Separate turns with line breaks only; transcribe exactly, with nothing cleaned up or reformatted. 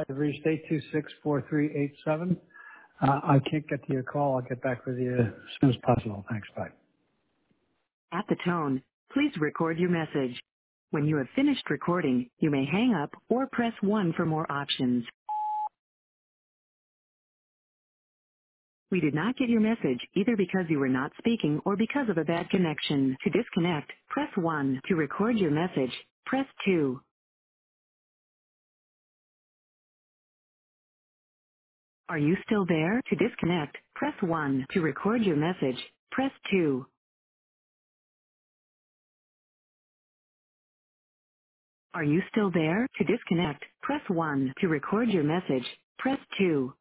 Hi, I've reached eight two six, four three eight seven. Uh, I can't get to your call. I'll get back with you as soon as possible. Thanks. Bye.
At the tone, please record your message. When you have finished recording, you may hang up or press one for more options. We did not get your message either because you were not speaking or because of a bad connection. To disconnect, press one. To record your message, press two. Are you still there? To disconnect, press one. To record your message, press two. Are you still there? To disconnect, press one. To record your message, press two.